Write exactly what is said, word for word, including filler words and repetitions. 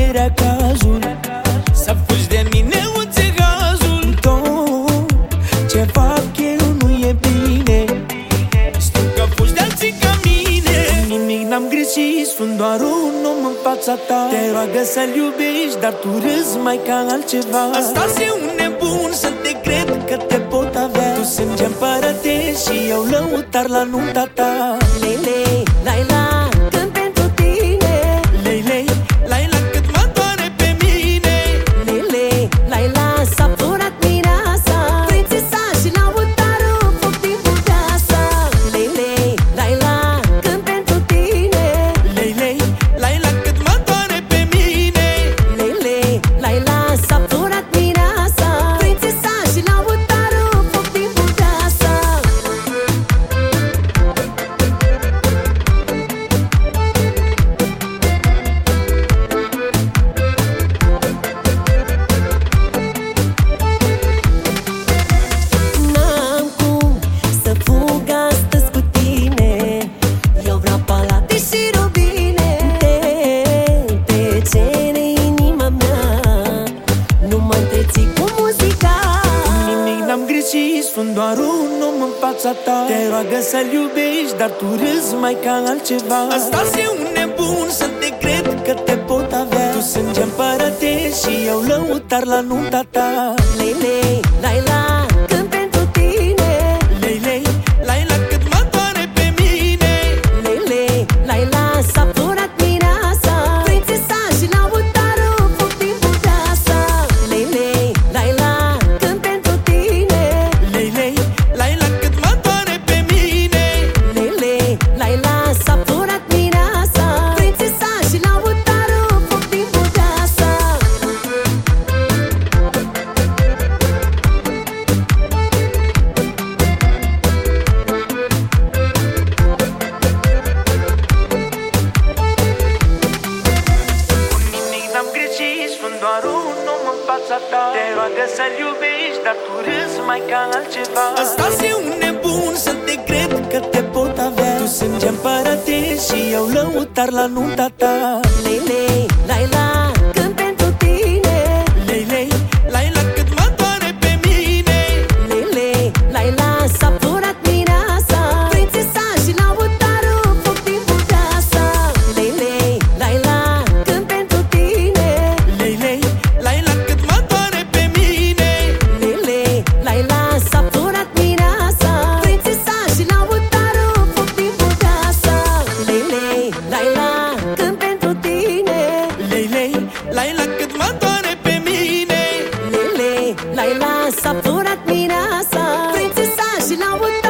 era cazul să fugi de mine, înțelegazul. Tot ce fac eu nu e bine, știu că fugi de alții ca mine. Nimic n-am greșit, sunt doar un om în fața ta. Te roagă să-l iubești, dar tu râzi mai ca altceva. Asta-s eu un nebun să te cred că te pot avea. Tu sânge împărătești și eu lăutar la nunta ta. Lei, lei, lai la, cânt pentru tine. Lei, lei, lai la, cât mă doare pe mine. Lei, lei, lai la, s-a furat mireasa, prințesa și lăutarul, foc din budeasa. Lei, lei, lai la, cânt pentru tine. Lei, lei, lai la, cât mă doare pe mine. Lei, lei, lai la, s-a furat mireasa, prințesa și lăutarul, foc din budeasa. N-am cum să fug astăzi cu tine, eu vreau palate și robine. Te, te cere inima mea, nu mă întreții cu muzica. Nimic n-am greșit, sunt doar un om în fața ta. Te roagă să-l iubești, dar tu râzi mai ca altceva. Asta-s eu un nebun să te cred că te pot avea. Tu sânge împărătești și eu lăutar la nunta ta. Lei, lei, lai la, cânt pentru tine. Lei, lei, lai la, cât mă doare pe mine. Lei, lei, lai la, s-a furat mireasa, prințesa și lăutarul, foc din budeasa. Lei, lei, lai la, cânt pentru tine. Lei, lei, lai la, cât mă doare pe mine. Lei, lei, lai la, s-a furat mireasa, prințesa și lăutarul, foc din budeasa. Nimic n-am greșit, sunt doar un om în fața ta. Te roagă să-l iubești, dar tu râzi mai ca altceva. Asta-s eu un nebun să te cred că te pot avea. Tu sânge împărătești și eu lăutar la nunta ta. Lei, lei, lai la, cânt pentru tine. Lei, lei, lai la, cât mă doare pe mine. Lei, lei, lai la, s-a furat mireasa, prințesa și lăutarul, foc din budeasa. Lei, lei, lai la, cânt pentru tine. Lei, lei, lai la, cât mă doare pe mine. Lei, lei, lai la, s-a furat mireasa, prințesa și lăutarul, foc din budeasa. Lei, lei, lai la, cânt pentru tine. Lei, lei, lai la, cât mă doare pe mine. Lei, lei, lai la, s-a furat mireasa, prințesa și lăutarul.